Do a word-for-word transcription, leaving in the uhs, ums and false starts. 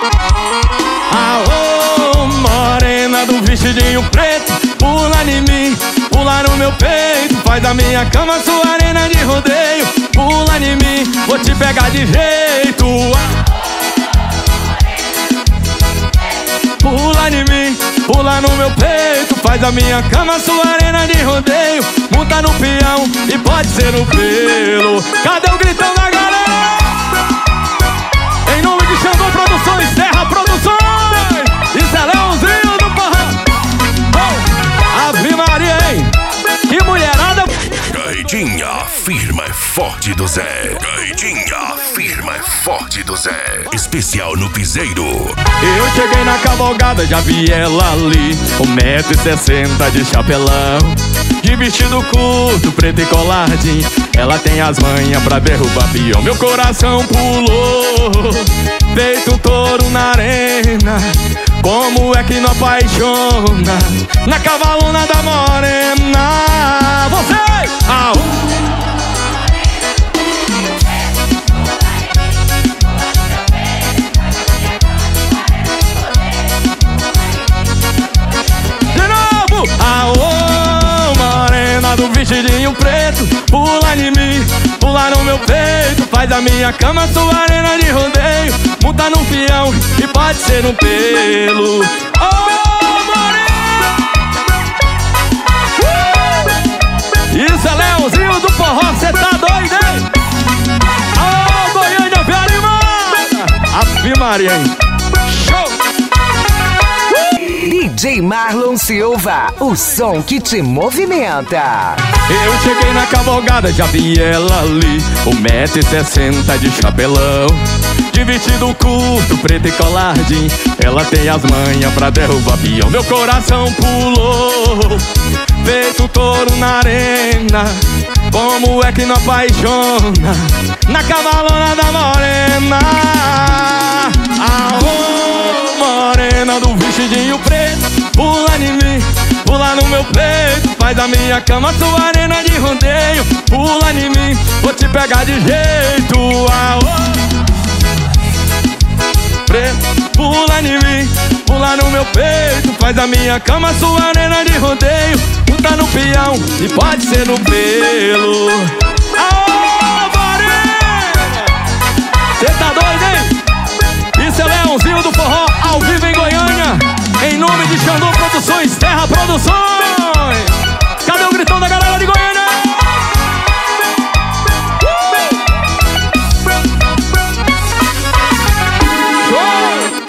Aô, morena do vestidinho preto, pula em mim, pula no meu peito, faz da minha cama sua arena de rodeio. Pula em mim, vou te pegar de jeito. Pula em mim, pula no meu peito, faz da minha cama sua arena de rodeio. Monta no peão e pode ser no pelo. Cadê o gritão da galera? Em nome de Xangô Produções, Terra Produções, isso é Leãozinho do Forró. Oh, Ave Maria, hein? Que mulherada! Caidinha, firma e forte do Zé. Caidinha, firma e forte do Zé. Especial no piseiro. Eu cheguei na cavalgada, já vi ela ali, um metro e sessenta de chapelão, de vestido curto, preto e coladinho. Ela tem as manhas pra derrubar peão. Meu coração pulou, feito um touro na arena. Como é que não apaixona na cavalona da morena? Você! Ah, aô, morena do vestidinho preto, pula em mim, pula no meu peito, faz da minha cama sua arena de rodeio. Monta no peão e pode ser no pelo. Ô, morena! Uh! Isso é Leãozinho do Forró, cê tá doido, hein? Ô, Goiânia, velha animada! Ave Maria, hein? D J Marlon Silva, o som que te movimenta. Eu cheguei na cavalgada, já vi ela ali, um metro e sessenta de chapelão, de vestido curto, preto e coladinho. Ela tem as manhas pra derrubar peão. Meu coração pulou, feito um touro na arena. Como é que não apaixona na cavalona da morena? Aô, morena do vestidinho preto, pula em mim, pula no meu peito, faz da minha cama sua arena de rodeio. Pula em mim, vou te pegar de jeito. Aô, preto, pula em mim, pula no meu peito, faz da minha cama sua arena de rodeio. Monta no peão e pode ser no pelo. Aô, morena, cê tá doido?